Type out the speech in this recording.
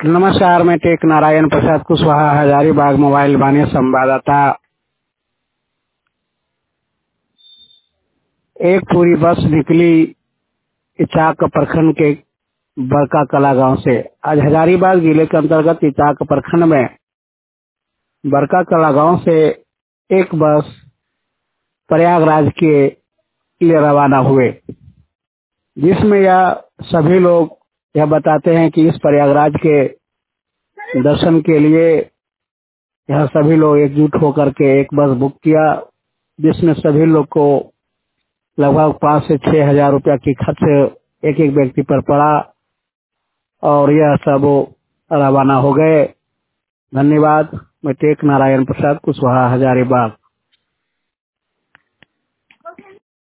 नमस्कार, मैं टेक नारायण प्रसाद कुशवाहा, हजारीबाग मोबाइल वाणी संवाददाता। एक पूरी बस निकली इचाक प्रखंड के बड़का कला गांव से। आज हजारीबाग जिले के अंतर्गत इचाक प्रखंड में बड़का कला गांव से एक बस प्रयागराज के लिए रवाना हुए, जिसमें यह सभी लोग यह बताते हैं कि इस प्रयागराज के दर्शन के लिए यह सभी लोग एकजुट होकर के एक बस बुक किया, जिसमें सभी लोग को लगभग 5 से 6 हजार रुपया की खर्च एक एक व्यक्ति पर पड़ा और यह सब रवाना हो गए। धन्यवाद। मैं टेक नारायण प्रसाद कुशवाहा, हजारीबाग।